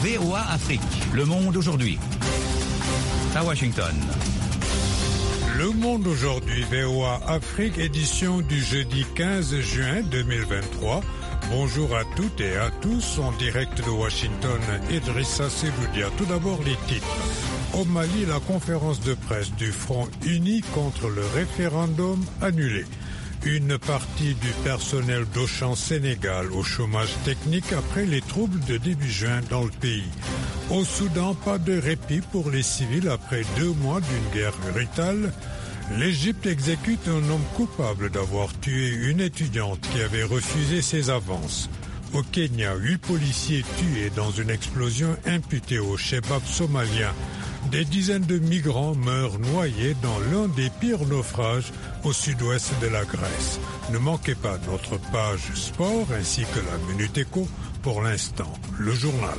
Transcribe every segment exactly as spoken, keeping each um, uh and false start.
V O A Afrique, Le Monde aujourd'hui. À Washington. Le Monde aujourd'hui, V O A Afrique, édition du jeudi quinze juin deux mille vingt-trois. Bonjour à toutes et à tous, en direct de Washington, Idrissa Seloudia. Tout d'abord les titres. Au Mali, la conférence de presse du Front uni contre le référendum annulé. Une partie du personnel d'Auchan Sénégal au chômage technique après les troubles de début juin dans le pays. Au Soudan, pas de répit pour les civils après deux mois d'une guerre brutale. L'Égypte exécute un homme coupable d'avoir tué une étudiante qui avait refusé ses avances. Au Kenya, huit policiers tués dans une explosion imputée au Shebab somalien. Des dizaines de migrants meurent noyés dans l'un des pires naufrages au sud-ouest de la Grèce. Ne manquez pas notre page sport ainsi que la Minute Éco. Pour l'instant, le journal.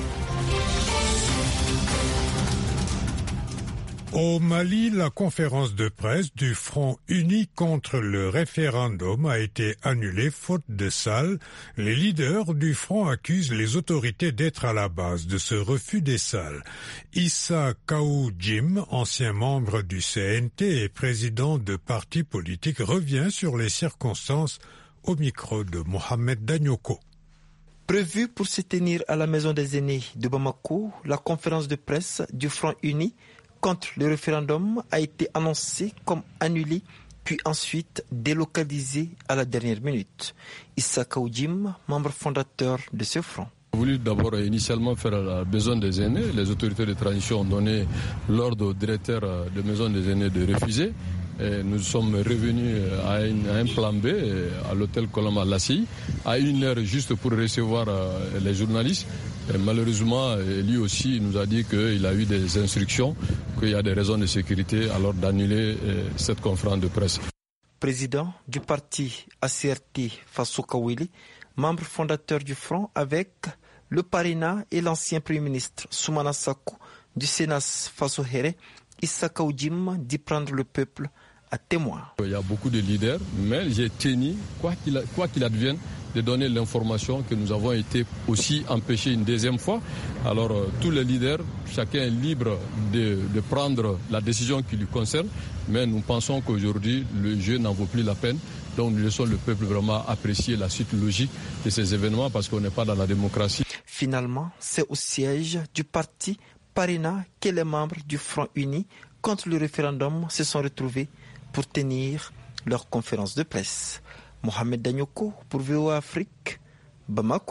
Au Mali, la conférence de presse du Front uni contre le référendum a été annulée faute de salles. Les leaders du Front accusent les autorités d'être à la base de ce refus des salles. Issa Kaou Jim, ancien membre du C N T et président de parti politique, revient sur les circonstances au micro de Mohamed Danyoko. Prévu pour se tenir à la Maison des Aînés de Bamako, la conférence de presse du Front uni contre le référendum a été annoncé comme annulé, puis ensuite délocalisé à la dernière minute. Issa Kaoudjim, membre fondateur de ce front. On a voulu d'abord initialement faire la maison des aînés. Les autorités de transition ont donné l'ordre au directeur de maison des aînés de refuser. Et nous sommes revenus à, une, à un plan B, à l'hôtel Colombe à Lassi, à une heure juste pour recevoir les journalistes. Et malheureusement, lui aussi nous a dit qu'il a eu des instructions, qu'il y a des raisons de sécurité, alors d'annuler cette conférence de presse. Président du parti A C R T Faso Kawili, membre fondateur du Front avec le Parina et l'ancien Premier ministre Soumana Sakou du Sénat Faso Here, Issa Kaoudjim dit prendre le peuple à témoin. Il y a beaucoup de leaders, mais j'ai tenu, quoi qu'il, quoi qu'il advienne, de donner l'information que nous avons été aussi empêchés une deuxième fois. Alors euh, tous les leaders, chacun est libre de, de prendre la décision qui lui concerne, mais nous pensons qu'aujourd'hui le jeu n'en vaut plus la peine. Donc nous laissons le peuple vraiment apprécier la suite logique de ces événements parce qu'on n'est pas dans la démocratie. Finalement, c'est au siège du parti Parina que les membres du Front uni contre le référendum se sont retrouvés pour tenir leur conférence de presse. Mohamed Danyoko pour V O A Afrique, Bamako.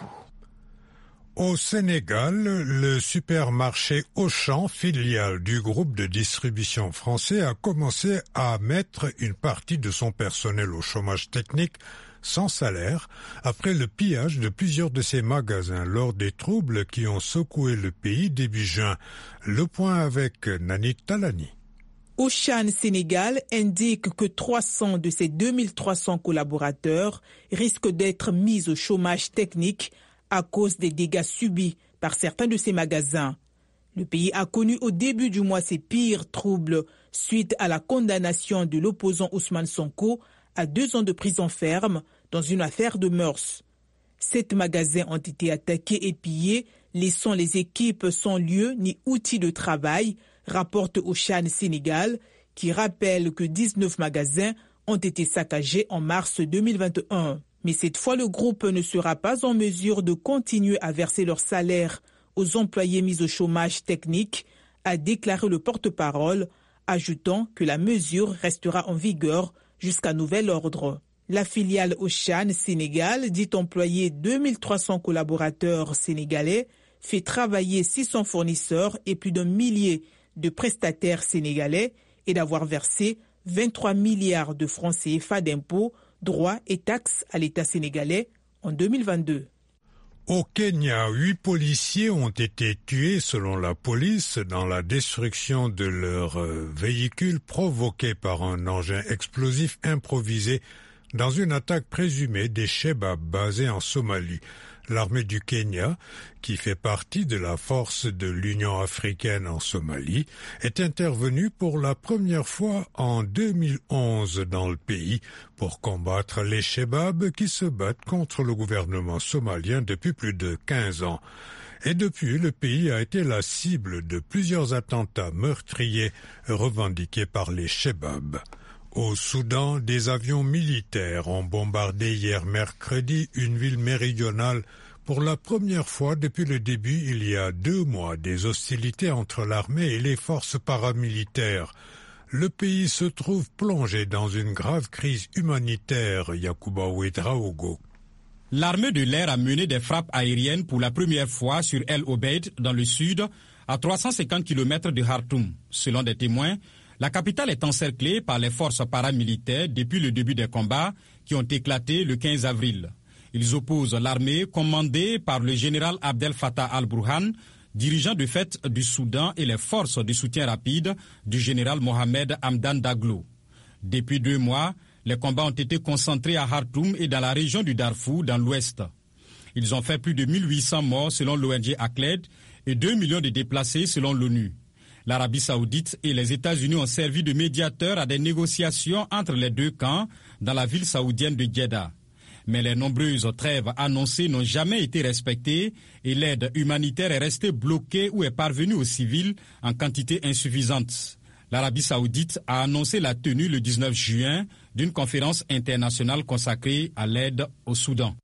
Au Sénégal, le supermarché Auchan, filiale du groupe de distribution français, a commencé à mettre une partie de son personnel au chômage technique sans salaire après le pillage de plusieurs de ses magasins lors des troubles qui ont secoué le pays début juin. Le point avec Nani Talani. Auchan Sénégal indique que trois cents de ses deux mille trois cents collaborateurs risquent d'être mis au chômage technique à cause des dégâts subis par certains de ses magasins. Le pays a connu au début du mois ses pires troubles suite à la condamnation de l'opposant Ousmane Sonko à deux ans de prison ferme dans une affaire de mœurs. Sept magasins ont été attaqués et pillés, laissant les équipes sans lieu ni outils de travail, rapporte Auchan Sénégal, qui rappelle que dix-neuf magasins ont été saccagés en mars deux mille vingt et un. Mais cette fois, le groupe ne sera pas en mesure de continuer à verser leur salaire aux employés mis au chômage technique, a déclaré le porte-parole, ajoutant que la mesure restera en vigueur jusqu'à nouvel ordre. La filiale Auchan Sénégal, dit employer deux mille trois cents collaborateurs sénégalais, fait travailler six cents fournisseurs et plus d'un millier de prestataires sénégalais et d'avoir versé vingt-trois milliards de francs C F A d'impôts, droits et taxes à l'État sénégalais en deux mille vingt-deux. Au Kenya, huit policiers ont été tués selon la police dans la destruction de leur véhicule provoqué par un engin explosif improvisé dans une attaque présumée des Shebab basés en Somalie. L'armée du Kenya, qui fait partie de la force de l'Union africaine en Somalie, est intervenue pour la première fois en deux mille onze dans le pays pour combattre les Shebab qui se battent contre le gouvernement somalien depuis plus de quinze ans. Et depuis, le pays a été la cible de plusieurs attentats meurtriers revendiqués par les Chebab. Au Soudan, des avions militaires ont bombardé hier mercredi une ville méridionale pour la première fois depuis le début, il y a deux mois, des hostilités entre l'armée et les forces paramilitaires. Le pays se trouve plongé dans une grave crise humanitaire, Yacouba Ouedraogo. L'armée de l'air a mené des frappes aériennes pour la première fois sur El Obeid, dans le sud, à trois cent cinquante kilomètres de Khartoum. Selon des témoins, la capitale est encerclée par les forces paramilitaires depuis le début des combats qui ont éclaté le quinze avril. Ils opposent l'armée commandée par le général Abdel Fattah al-Burhan, dirigeant de fait du Soudan, et les forces de soutien rapide du général Mohamed Hamdan Daglo. Depuis deux mois, les combats ont été concentrés à Khartoum et dans la région du Darfour, dans l'ouest. Ils ont fait plus de mille huit cents morts selon l'O N G ACLED et deux millions de déplacés selon l'ONU. L'Arabie saoudite et les États-Unis ont servi de médiateurs à des négociations entre les deux camps dans la ville saoudienne de Jeddah. Mais les nombreuses trêves annoncées n'ont jamais été respectées et l'aide humanitaire est restée bloquée ou est parvenue aux civils en quantité insuffisante. L'Arabie saoudite a annoncé la tenue le dix-neuf juin d'une conférence internationale consacrée à l'aide au Soudan.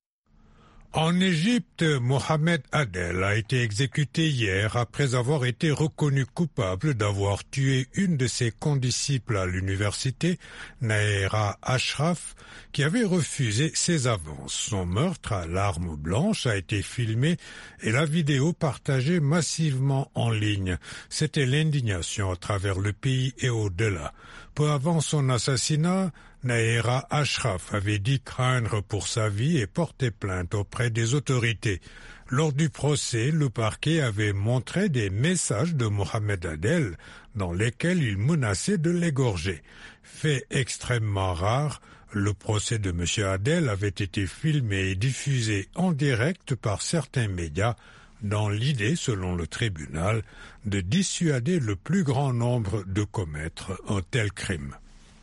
En Égypte, Mohamed Adel a été exécuté hier après avoir été reconnu coupable d'avoir tué une de ses condisciples à l'université, Naera Ashraf, qui avait refusé ses avances. Son meurtre à l'arme blanche a été filmé et la vidéo partagée massivement en ligne. C'était l'indignation à travers le pays et au-delà. Peu avant son assassinat, Naera Ashraf avait dit craindre pour sa vie et porter plainte auprès des autorités. Lors du procès, le parquet avait montré des messages de Mohamed Adel dans lesquels il menaçait de l'égorger. Fait extrêmement rare, le procès de M. Adel avait été filmé et diffusé en direct par certains médias dans l'idée, selon le tribunal, de dissuader le plus grand nombre de commettre un tel crime.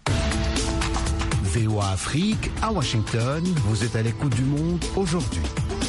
V O A Afrique, à Washington, vous êtes à l'écoute du monde aujourd'hui.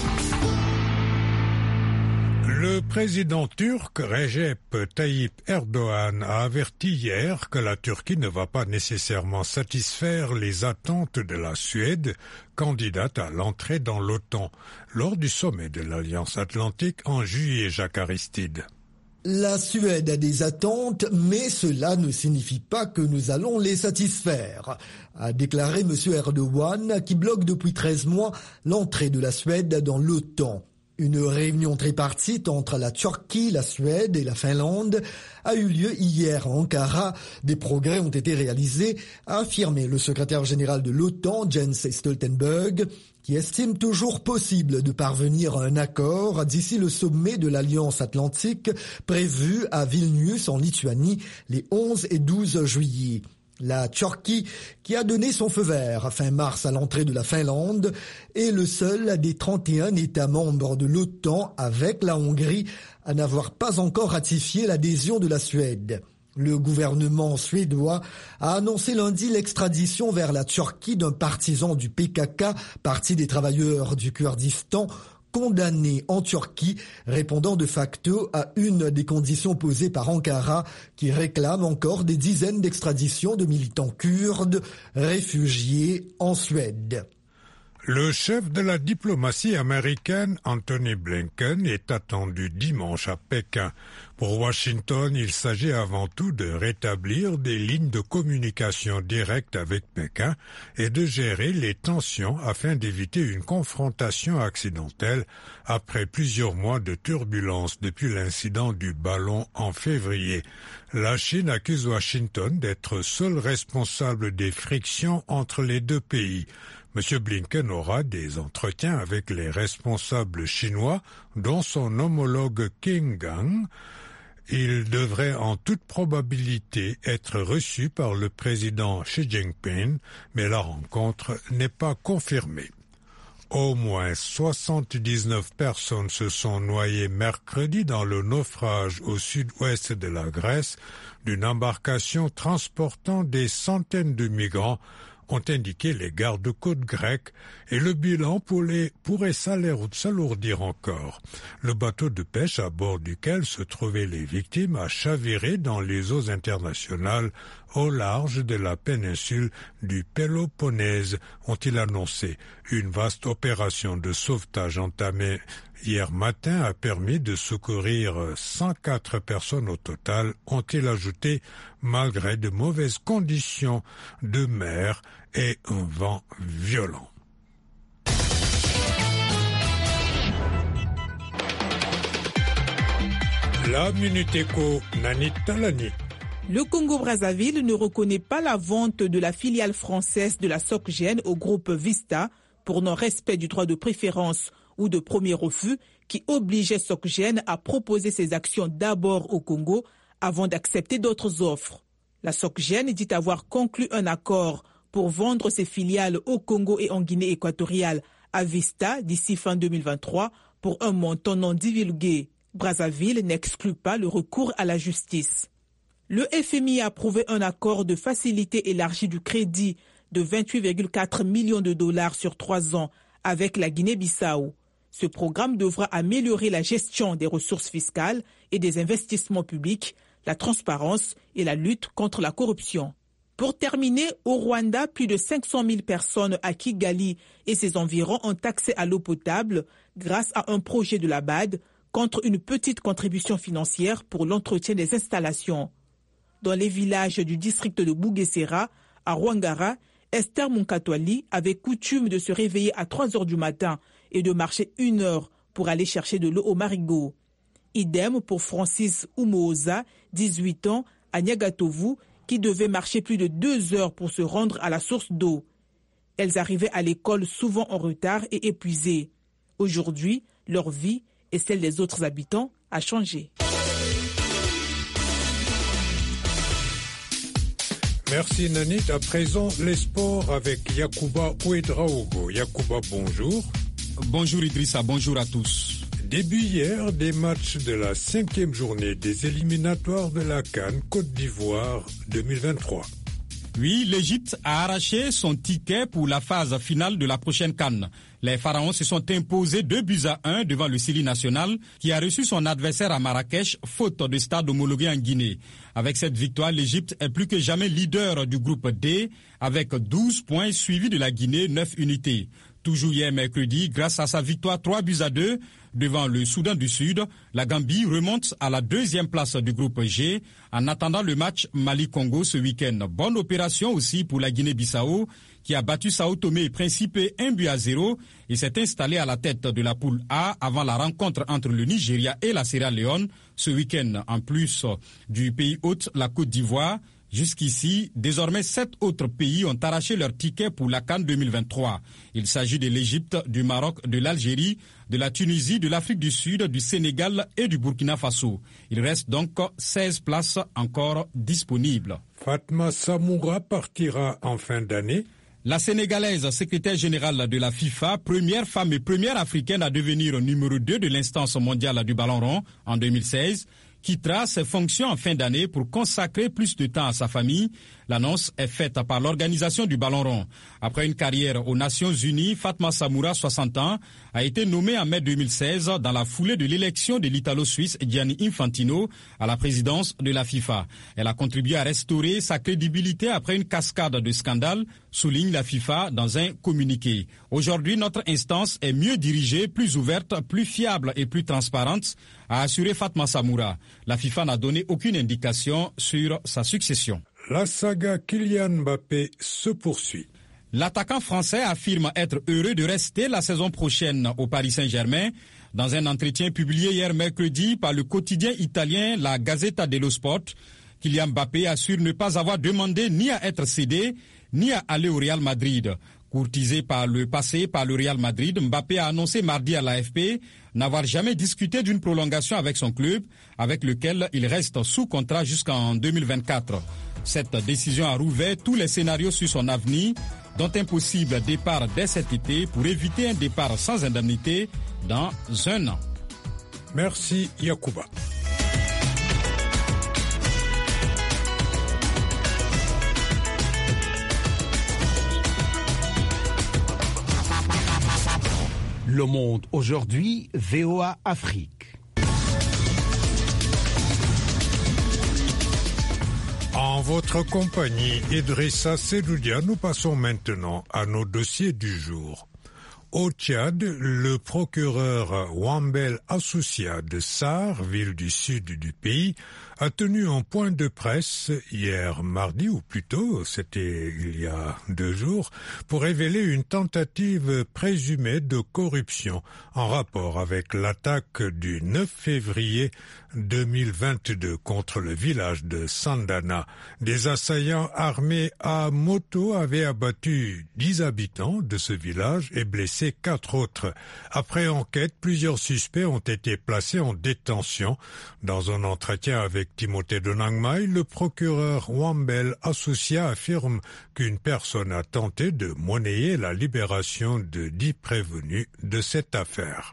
Le président turc Recep Tayyip Erdogan a averti hier que la Turquie ne va pas nécessairement satisfaire les attentes de la Suède, candidate à l'entrée dans l'OTAN, lors du sommet de l'Alliance Atlantique en juillet. Jacques Aristide. La Suède a des attentes, mais cela ne signifie pas que nous allons les satisfaire, a déclaré M. Erdogan, qui bloque depuis treize mois l'entrée de la Suède dans l'OTAN. Une réunion tripartite entre la Turquie, la Suède et la Finlande a eu lieu hier à Ankara. Des progrès ont été réalisés, a affirmé le secrétaire général de l'OTAN, Jens Stoltenberg, qui estime toujours possible de parvenir à un accord d'ici le sommet de l'Alliance Atlantique prévu à Vilnius en Lituanie les onze et douze juillet. La Turquie, qui a donné son feu vert fin mars à l'entrée de la Finlande, est le seul des trente et un États membres de l'OTAN avec la Hongrie à n'avoir pas encore ratifié l'adhésion de la Suède. Le gouvernement suédois a annoncé lundi l'extradition vers la Turquie d'un partisan du P K K, Parti des travailleurs du Kurdistan, condamné en Turquie, répondant de facto à une des conditions posées par Ankara, qui réclame encore des dizaines d'extraditions de militants kurdes réfugiés en Suède. Le chef de la diplomatie américaine, Anthony Blinken, est attendu dimanche à Pékin. Pour Washington, il s'agit avant tout de rétablir des lignes de communication directes avec Pékin et de gérer les tensions afin d'éviter une confrontation accidentelle après plusieurs mois de turbulences depuis l'incident du ballon en février. La Chine accuse Washington d'être seul responsable des frictions entre les deux pays. M. Blinken aura des entretiens avec les responsables chinois, dont son homologue Qin Gang. Il devrait en toute probabilité être reçu par le président Xi Jinping, mais la rencontre n'est pas confirmée. Au moins soixante-dix-neuf personnes se sont noyées mercredi dans le naufrage au sud-ouest de la Grèce d'une embarcation transportant des centaines de migrants ont indiqué les gardes-côtes grecs et le bilan pourrait s'alourdir encore. Le bateau de pêche à bord duquel se trouvaient les victimes a chaviré dans les eaux internationales au large de la péninsule du Péloponnèse, ont-ils annoncé. Une vaste opération de sauvetage entamée hier matin a permis de secourir cent quatre personnes au total, ont-ils ajouté, malgré de mauvaises conditions de mer et un vent violent. La Minute Éco, Nanit Talani. Le Congo-Brazzaville ne reconnaît pas la vente de la filiale française de la SocGen au groupe Vista pour non-respect du droit de préférence ou de premier refus qui obligeait SocGen à proposer ses actions d'abord au Congo avant d'accepter d'autres offres. La SocGen dit avoir conclu un accord pour vendre ses filiales au Congo et en Guinée équatoriale à Vista d'ici fin deux mille vingt-trois pour un montant non divulgué. Brazzaville n'exclut pas le recours à la justice. Le F M I a approuvé un accord de facilité élargie du crédit de vingt-huit virgule quatre millions de dollars sur trois ans avec la Guinée-Bissau. Ce programme devra améliorer la gestion des ressources fiscales et des investissements publics, la transparence et la lutte contre la corruption. Pour terminer, au Rwanda, plus de cinq cent mille personnes à Kigali et ses environs ont accès à l'eau potable grâce à un projet de la B A D contre une petite contribution financière pour l'entretien des installations. Dans les villages du district de Bugesera, à Rwangara, Esther Munkatwali avait coutume de se réveiller à trois heures du matin et de marcher une heure pour aller chercher de l'eau au marigot. Idem pour Francis Umooza, dix-huit ans, à Nyagatovu, qui devait marcher plus de deux heures pour se rendre à la source d'eau. Elles arrivaient à l'école souvent en retard et épuisées. Aujourd'hui, leur vie et celle des autres habitants a changé. Merci Nanit. À présent, les sports avec Yacouba Ouedraogo. Yacouba, bonjour. Bonjour Idrissa, bonjour à tous. Début hier des matchs de la cinquième journée des éliminatoires de la CAN Côte d'Ivoire deux mille vingt-trois. Oui, l'Égypte a arraché son ticket pour la phase finale de la prochaine CAN. Les Pharaons se sont imposés deux buts à un devant le Sili national qui a reçu son adversaire à Marrakech, faute de stade homologué en Guinée. Avec cette victoire, l'Égypte est plus que jamais leader du groupe D avec douze points suivi de la Guinée, neuf unités. Toujours hier mercredi, grâce à sa victoire trois buts à deux devant le Soudan du Sud, la Gambie remonte à la deuxième place du groupe G en attendant le match Mali-Congo ce week-end. Bonne opération aussi pour la Guinée-Bissau qui a battu Sao Tomé et Principe un but à zéro et s'est installé à la tête de la poule A avant la rencontre entre le Nigeria et la Sierra Leone ce week-end. En plus du pays hôte, la Côte d'Ivoire. Jusqu'ici, désormais, sept autres pays ont arraché leur ticket pour la CAN deux mille vingt-trois. Il s'agit de l'Égypte, du Maroc, de l'Algérie, de la Tunisie, de l'Afrique du Sud, du Sénégal et du Burkina Faso. Il reste donc seize places encore disponibles. Fatma Samoura partira en fin d'année. La Sénégalaise, secrétaire générale de la FIFA, première femme et première africaine à devenir numéro deux de l'instance mondiale du ballon rond en deux mille seize, quittera ses fonctions en fin d'année pour consacrer plus de temps à sa famille. L'annonce est faite par l'organisation du ballon rond. Après une carrière aux Nations Unies, Fatma Samoura, soixante ans, a été nommée en mai deux mille seize dans la foulée de l'élection de l'Italo-Suisse Gianni Infantino à la présidence de la FIFA. Elle a contribué à restaurer sa crédibilité après une cascade de scandales, souligne la FIFA dans un communiqué. Aujourd'hui, notre instance est mieux dirigée, plus ouverte, plus fiable et plus transparente, a assuré Fatma Samoura. La FIFA n'a donné aucune indication sur sa succession. La saga Kylian Mbappé se poursuit. L'attaquant français affirme être heureux de rester la saison prochaine au Paris Saint-Germain. Dans un entretien publié hier mercredi par le quotidien italien La Gazzetta dello Sport, Kylian Mbappé assure ne pas avoir demandé ni à être cédé, ni à aller au Real Madrid. Courtisé par le passé par le Real Madrid, Mbappé a annoncé mardi à l'A F P n'avoir jamais discuté d'une prolongation avec son club, avec lequel il reste sous contrat jusqu'en deux mille vingt-quatre. Cette décision a rouvert tous les scénarios sur son avenir, dont un possible départ dès cet été pour éviter un départ sans indemnité dans un an. Merci Yacouba. Le Monde aujourd'hui, V O A Afrique. En votre compagnie, Idrissa Sedoudia, nous passons maintenant à nos dossiers du jour. Au Tchad, le procureur Wambel Assoucia de Sarr, ville du sud du pays, a tenu un point de presse hier mardi, ou plutôt c'était il y a deux jours, pour révéler une tentative présumée de corruption en rapport avec l'attaque du neuf février deux mille vingt-deux contre le village de Sandana. Des assaillants armés à moto avaient abattu dix habitants de ce village et blessé quatre autres. Après enquête, plusieurs suspects ont été placés en détention. Dans un entretien avec Timothée Donangmai, le procureur Wambel Assoucia affirme qu'une personne a tenté de monnayer la libération de dix prévenus de cette affaire.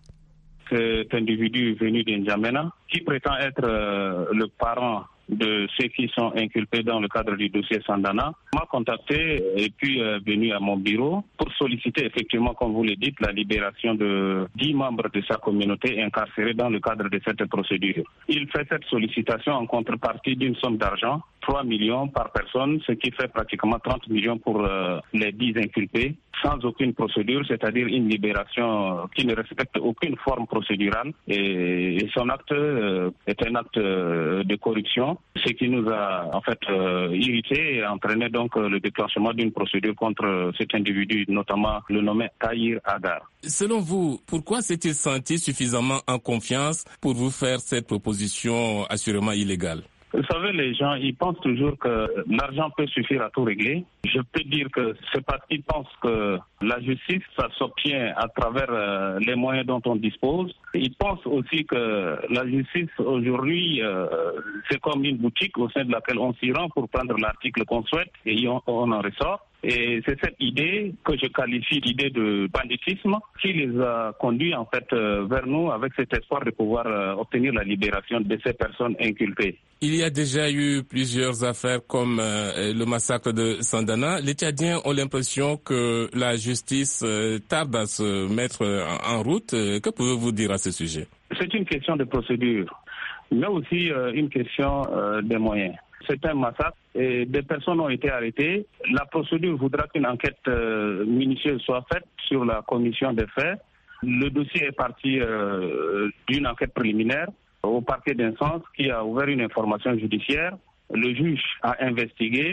Cet individu venu d'Injamena, qui prétend être euh, le parent de ceux qui sont inculpés dans le cadre du dossier Sandana, m'a contacté et puis euh, venu à mon bureau pour solliciter effectivement, comme vous le dites, la libération de dix membres de sa communauté incarcérés dans le cadre de cette procédure. Il fait cette sollicitation en contrepartie d'une somme d'argent, trois millions par personne, ce qui fait pratiquement trente millions pour euh, les dix inculpés, sans aucune procédure, c'est-à-dire une libération qui ne respecte aucune forme procédurale. Et, et son acte euh, est un acte euh, de corruption, ce qui nous a en fait euh, irrités et entraîné donc euh, le déclenchement d'une procédure contre cet individu, notamment le nommé Tahir Agar. Selon vous, pourquoi s'est-il senti suffisamment en confiance pour vous faire cette proposition assurément illégale? Vous savez, les gens, ils pensent toujours que l'argent peut suffire à tout régler. Je peux dire que c'est parce qu'ils pensent que la justice, ça s'obtient à travers euh, les moyens dont on dispose. Ils pensent aussi que la justice, aujourd'hui, euh, c'est comme une boutique au sein de laquelle on s'y rend pour prendre l'article qu'on souhaite et on, on en ressort. Et c'est cette idée que je qualifie d'idée de banditisme qui les a conduits en fait euh, vers nous avec cet espoir de pouvoir euh, obtenir la libération de ces personnes inculpées. Il y a déjà eu plusieurs affaires comme euh, le massacre de Sandana. Les Tchadiens ont l'impression que la justice euh, tarde à se mettre en route. Que pouvez-vous dire à ce sujet? C'est une question de procédure, mais aussi euh, une question euh, des moyens. C'est un massacre et des personnes ont été arrêtées. La procédure voudra qu'une enquête euh, minutieuse soit faite sur la commission des faits. Le dossier est parti euh, d'une enquête préliminaire au parquet d'instance qui a ouvert une information judiciaire. Le juge a investigué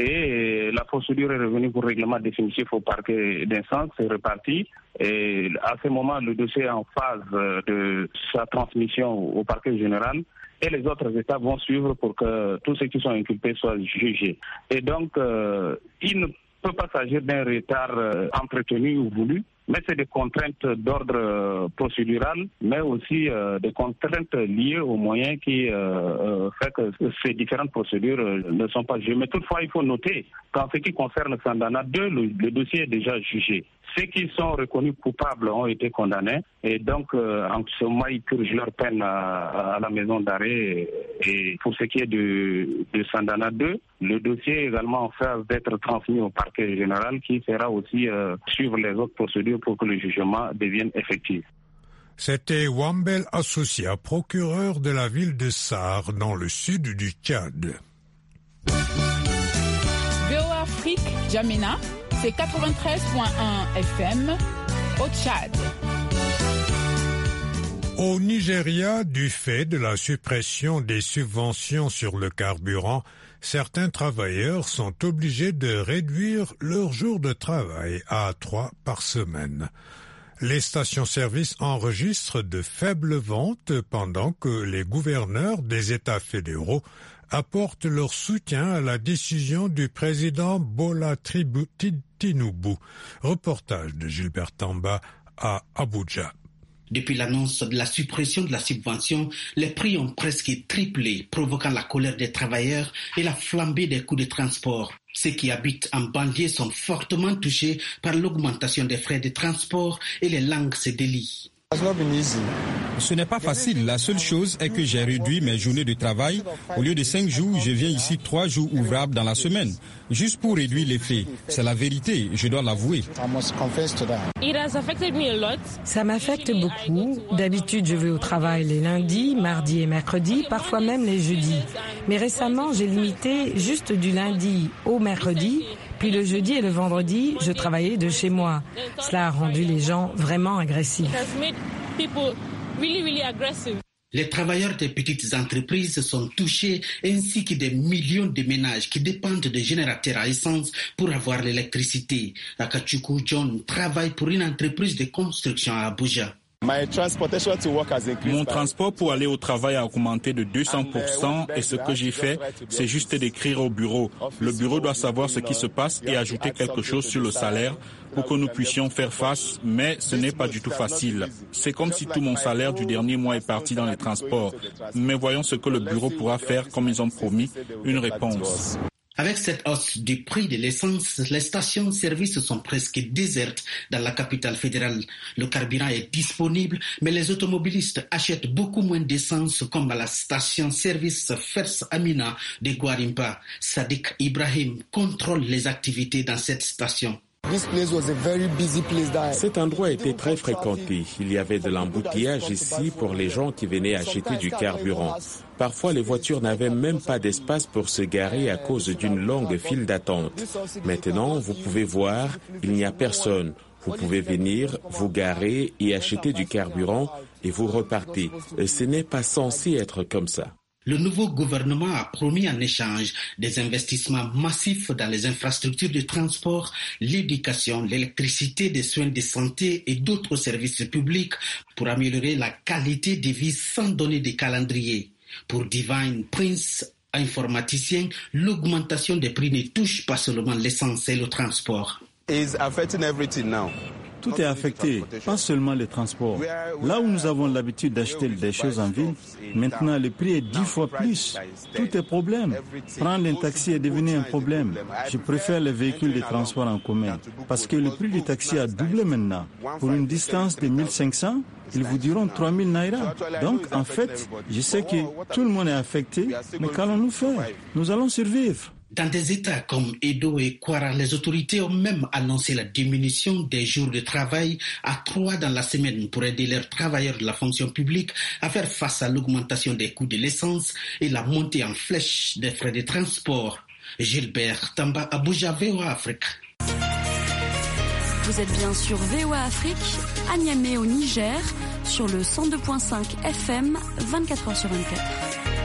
et la procédure est revenue pour règlement définitif au parquet d'instance. C'est reparti. Et à ce moment, le dossier est en phase de sa transmission au parquet général. Et les autres États vont suivre pour que tous ceux qui sont inculpés soient jugés. Et donc, euh, il ne peut pas s'agir d'un retard euh, entretenu ou voulu, mais c'est des contraintes d'ordre euh, procédural, mais aussi euh, des contraintes liées aux moyens qui euh, euh, fait que ces différentes procédures euh, ne sont pas jugées. Mais toutefois, il faut noter qu'en ce qui concerne Sandana deux, le, le dossier est déjà jugé. Ceux qui sont reconnus coupables ont été condamnés et donc euh, en ce moment ils purgent leur peine à, à la maison d'arrêt. Et, et pour ce qui est de, de Sandana deux, le dossier est également en phase d'être transmis au parquet général qui fera aussi euh, suivre les autres procédures pour que le jugement devienne effectif. C'était Wambel Assoucia, procureur de la ville de Sarr dans le sud du Tchad. V O A Afrique, Jamena, c'est quatre-vingt-treize virgule un F M au Tchad. Au Nigeria, du fait de la suppression des subventions sur le carburant, certains travailleurs sont obligés de réduire leur jour de travail à trois par semaine. Les stations-service enregistrent de faibles ventes pendant que les gouverneurs des États fédéraux apportent leur soutien à la décision du président Bola Tinubu. Reportage de Gilbert Tamba à Abuja. Depuis l'annonce de la suppression de la subvention, les prix ont presque triplé, provoquant la colère des travailleurs et la flambée des coûts de transport. Ceux qui habitent en banlieue sont fortement touchés par l'augmentation des frais de transport et les langues se délient. Ce n'est pas facile. La seule chose est que j'ai réduit mes journées de travail. Au lieu de cinq jours, je viens ici trois jours ouvrables dans la semaine, juste pour réduire les frais. C'est la vérité, je dois l'avouer. Ça m'affecte beaucoup. D'habitude, je vais au travail les lundis, mardis et mercredis, parfois même les jeudis. Mais récemment, j'ai limité juste du lundi au mercredi. Puis le jeudi et le vendredi, je travaillais de chez moi. Cela a rendu les gens vraiment agressifs. Les travailleurs des petites entreprises sont touchés, ainsi que des millions de ménages qui dépendent de générateurs à essence pour avoir l'électricité. Akachuku John travaille pour une entreprise de construction à Abuja. Mon transport pour aller au travail a augmenté de deux cents pour cent et ce que j'ai fait, c'est juste d'écrire au bureau. Le bureau doit savoir ce qui se passe et ajouter quelque chose sur le salaire pour que nous puissions faire face, mais ce n'est pas du tout facile. C'est comme si tout mon salaire du dernier mois est parti dans les transports. Mais voyons ce que le bureau pourra faire comme ils ont promis, une réponse. Avec cette hausse du prix de l'essence, les stations-service sont presque désertes dans la capitale fédérale. Le carburant est disponible, mais les automobilistes achètent beaucoup moins d'essence, comme à la station-service Fers Amina de Gwarimpa. Sadiq Ibrahim contrôle les activités dans cette station. Cet endroit était très fréquenté. Il y avait de l'embouteillage ici pour les gens qui venaient acheter du carburant. Parfois, les voitures n'avaient même pas d'espace pour se garer à cause d'une longue file d'attente. Maintenant, vous pouvez voir, il n'y a personne. Vous pouvez venir, vous garer et acheter du carburant et vous repartez. Ce n'est pas censé être comme ça. Le nouveau gouvernement a promis en échange des investissements massifs dans les infrastructures de transport, l'éducation, l'électricité, des soins de santé et d'autres services publics pour améliorer la qualité de vie sans donner de calendrier. Pour Divine Prince, informaticien, l'augmentation des prix ne touche pas seulement l'essence et le transport. Tout est affecté, pas seulement les transports. Là où nous avons l'habitude d'acheter des choses en ville, maintenant le prix est dix fois plus. Tout est problème. Prendre un taxi est devenu un problème. Je préfère les véhicules de transport en commun parce que le prix du taxi a doublé maintenant. Pour une distance de mille cinq cents, ils vous diront trois mille naira. Donc en fait, je sais que tout le monde est affecté, mais qu'allons-nous faire? Nous allons survivre. Dans des États comme Edo et Kwara, les autorités ont même annoncé la diminution des jours de travail à trois dans la semaine pour aider leurs travailleurs de la fonction publique à faire face à l'augmentation des coûts de l'essence et la montée en flèche des frais de transport. Gilbert Tamba, Abuja, V O A Afrique. Vous êtes bien sur V O A Afrique, à Niamey au Niger, sur le cent deux virgule cinq F M, vingt-quatre heures sur vingt-quatre.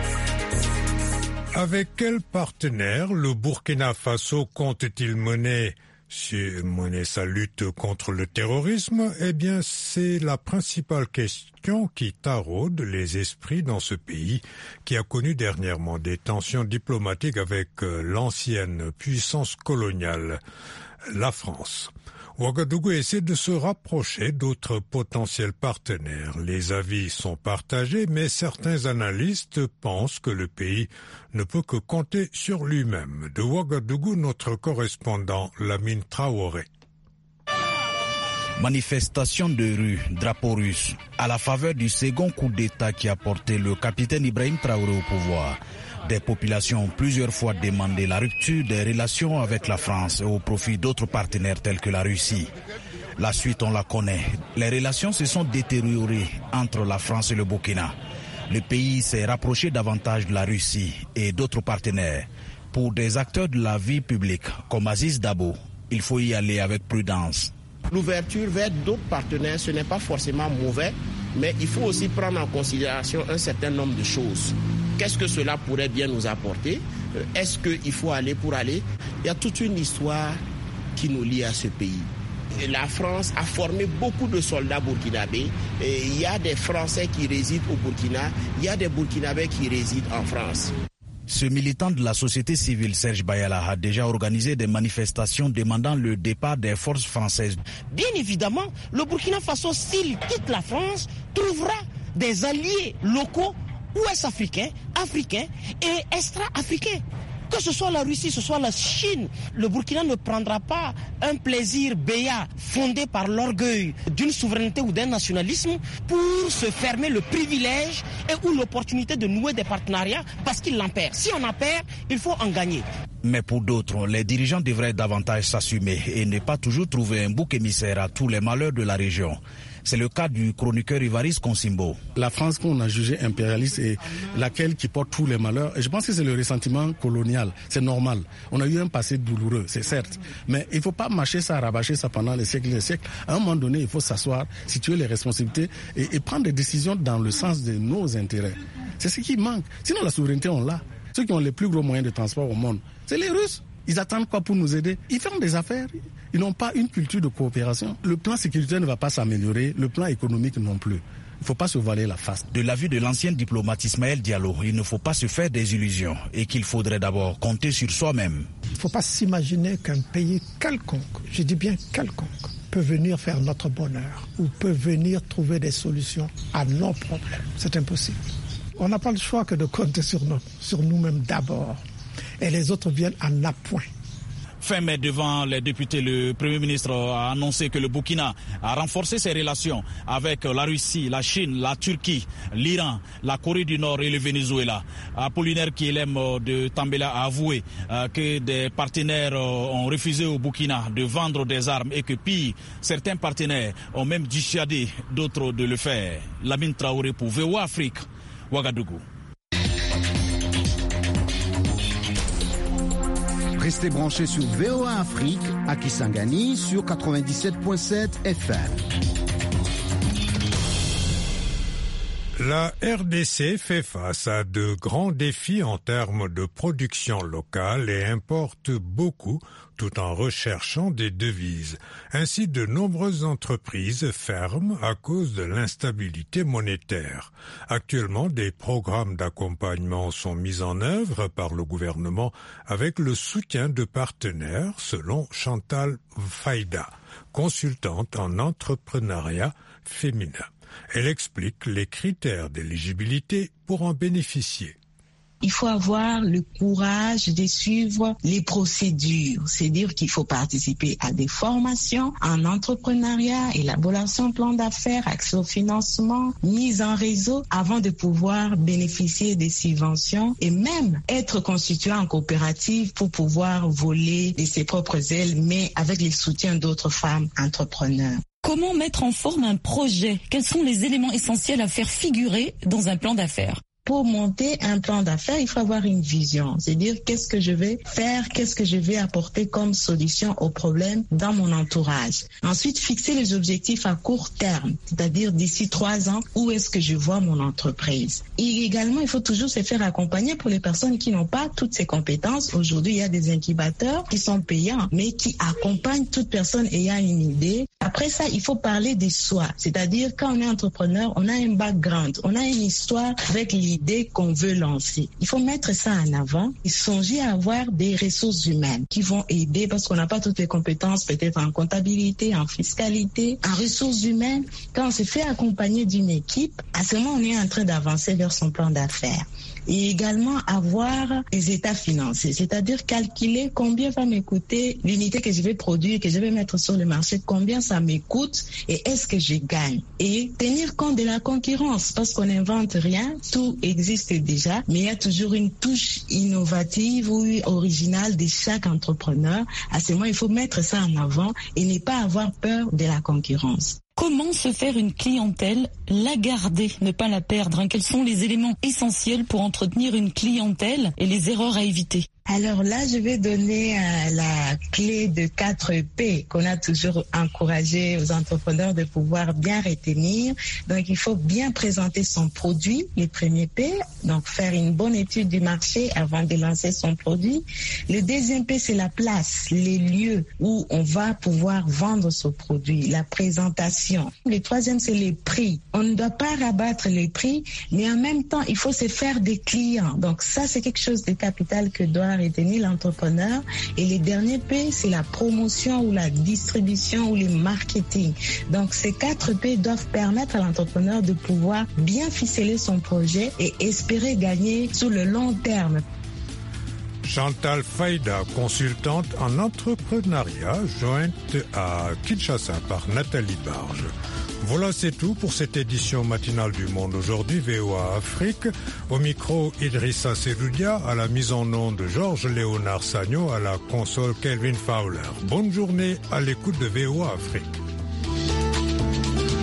Avec quel partenaire le Burkina Faso compte-t-il mener, mener sa lutte contre le terrorisme? Eh bien, c'est la principale question qui taraude les esprits dans ce pays qui a connu dernièrement des tensions diplomatiques avec l'ancienne puissance coloniale, la France. Ouagadougou essaie de se rapprocher d'autres potentiels partenaires. Les avis sont partagés, mais certains analystes pensent que le pays ne peut que compter sur lui-même. De Ouagadougou, notre correspondant Lamine Traoré. Manifestation de rue, drapeau russe, à la faveur du second coup d'État qui a porté le capitaine Ibrahim Traoré au pouvoir. Des populations ont plusieurs fois demandé la rupture des relations avec la France au profit d'autres partenaires tels que la Russie. La suite, on la connaît. Les relations se sont détériorées entre la France et le Burkina. Le pays s'est rapproché davantage de la Russie et d'autres partenaires. Pour des acteurs de la vie publique comme Aziz Dabo, il faut y aller avec prudence. L'ouverture vers d'autres partenaires, ce n'est pas forcément mauvais, mais il faut aussi prendre en considération un certain nombre de choses. Qu'est-ce que cela pourrait bien nous apporter? Est-ce qu'il faut aller pour aller? Il y a toute une histoire qui nous lie à ce pays. La France a formé beaucoup de soldats burkinabés. Et il y a des Français qui résident au Burkina, il y a des Burkinabés qui résident en France. Ce militant de la société civile, Serge Bayala, a déjà organisé des manifestations demandant le départ des forces françaises. Bien évidemment, le Burkina Faso, s'il quitte la France, trouvera des alliés locaux ouest-africains, africains et extra-africains. Que ce soit la Russie, que ce soit la Chine, le Burkina ne prendra pas un plaisir béat fondé par l'orgueil d'une souveraineté ou d'un nationalisme pour se fermer le privilège et ou l'opportunité de nouer des partenariats parce qu'il en perd. Si on en perd, il faut en gagner. Mais pour d'autres, les dirigeants devraient davantage s'assumer et ne pas toujours trouver un bouc émissaire à tous les malheurs de la région. C'est le cas du chroniqueur Ivaris Consimbo. La France qu'on a jugée impérialiste et laquelle qui porte tous les malheurs, et je pense que c'est le ressentiment colonial, c'est normal. On a eu un passé douloureux, c'est certes, mais il ne faut pas mâcher ça, rabâcher ça pendant des siècles et des siècles. À un moment donné, il faut s'asseoir, situer les responsabilités et, et prendre des décisions dans le sens de nos intérêts. C'est ce qui manque. Sinon la souveraineté, on l'a. Ceux qui ont les plus gros moyens de transport au monde, c'est les Russes. Ils attendent quoi pour nous aider? Ils font des affaires. Ils n'ont pas une culture de coopération. Le plan sécuritaire ne va pas s'améliorer, le plan économique non plus. Il ne faut pas se voiler la face. De l'avis de l'ancien diplomate Ismaël Diallo, il ne faut pas se faire des illusions et qu'il faudrait d'abord compter sur soi-même. Il ne faut pas s'imaginer qu'un pays quelconque, je dis bien quelconque, peut venir faire notre bonheur ou peut venir trouver des solutions à nos problèmes. C'est impossible. On n'a pas le choix que de compter sur nous, sur nous-mêmes d'abord. Et les autres viennent en appoint. Fin mai, devant les députés, le Premier ministre a annoncé que le Burkina a renforcé ses relations avec la Russie, la Chine, la Turquie, l'Iran, la Corée du Nord et le Venezuela. Apollinaire Kielem de Tambela a avoué que des partenaires ont refusé au Burkina de vendre des armes et que pire, certains partenaires ont même dissuadé d'autres de le faire. Lamine Traoré pour V O A Afrique, Ouagadougou. Restez branchés sur V O A Afrique à Kisangani sur quatre-vingt-dix-sept virgule sept F M. La R D C fait face à de grands défis en termes de production locale et importe beaucoup tout en recherchant des devises. Ainsi, de nombreuses entreprises ferment à cause de l'instabilité monétaire. Actuellement, des programmes d'accompagnement sont mis en œuvre par le gouvernement avec le soutien de partenaires, selon Chantal Faïda, consultante en entrepreneuriat féminin. Elle explique les critères d'éligibilité pour en bénéficier. Il faut avoir le courage de suivre les procédures. C'est-à-dire qu'il faut participer à des formations en entrepreneuriat, élaboration de plan d'affaires, accès au financement, mise en réseau avant de pouvoir bénéficier des subventions et même être constitué en coopérative pour pouvoir voler de ses propres ailes, mais avec le soutien d'autres femmes entrepreneurs. Comment mettre en forme un projet? Quels sont les éléments essentiels à faire figurer dans un plan d'affaires? Pour monter un plan d'affaires, il faut avoir une vision. C'est-à-dire qu'est-ce que je vais faire, qu'est-ce que je vais apporter comme solution aux problèmes dans mon entourage. Ensuite, fixer les objectifs à court terme, c'est-à-dire d'ici trois ans, où est-ce que je vois mon entreprise. Et également, il faut toujours se faire accompagner pour les personnes qui n'ont pas toutes ces compétences. Aujourd'hui, il y a des incubateurs qui sont payants, mais qui accompagnent toute personne ayant une idée. Après ça, il faut parler de soi. C'est-à-dire, quand on est entrepreneur, on a un background, on a une histoire avec l'idée qu'on veut lancer. Il faut mettre ça en avant et songer à avoir des ressources humaines qui vont aider parce qu'on n'a pas toutes les compétences, peut-être en comptabilité, en fiscalité, en ressources humaines. Quand on se fait accompagner d'une équipe, à ce moment, on est en train d'avancer vers son plan d'affaires. Et également avoir les états financiers, c'est-à-dire calculer combien va m'écouter l'unité que je vais produire, que je vais mettre sur le marché, combien ça m'écoute et est-ce que je gagne. Et tenir compte de la concurrence parce qu'on n'invente rien, tout existe déjà, mais il y a toujours une touche innovative ou originale de chaque entrepreneur. À ce moment, il faut mettre ça en avant et ne pas avoir peur de la concurrence. Comment se faire une clientèle, la garder, ne pas la perdre? Quels sont les éléments essentiels pour entretenir une clientèle et les erreurs à éviter? Alors là, je vais donner euh, la clé de quatre P qu'on a toujours encouragé aux entrepreneurs de pouvoir bien retenir. Donc, il faut bien présenter son produit, les premiers P. Donc, faire une bonne étude du marché avant de lancer son produit. Le deuxième P, c'est la place, les lieux où on va pouvoir vendre ce produit, la présentation. Le troisième, c'est les prix. On ne doit pas rabattre les prix, mais en même temps, il faut se faire des clients. Donc, ça, c'est quelque chose de capital que doit retenir l'entrepreneur. Et le dernier P, c'est la promotion ou la distribution ou le marketing. Donc, ces quatre P doivent permettre à l'entrepreneur de pouvoir bien ficeler son projet et espérer gagner sur le long terme. Chantal Faïda, consultante en entrepreneuriat, jointe à Kinshasa par Nathalie Barge. Voilà, c'est tout pour cette édition matinale du Monde aujourd'hui, V O A Afrique. Au micro, Idrissa Seloudia, à la mise en onde Georges Léonard Sagno, à la console Kelvin Fowler. Bonne journée à l'écoute de V O A Afrique.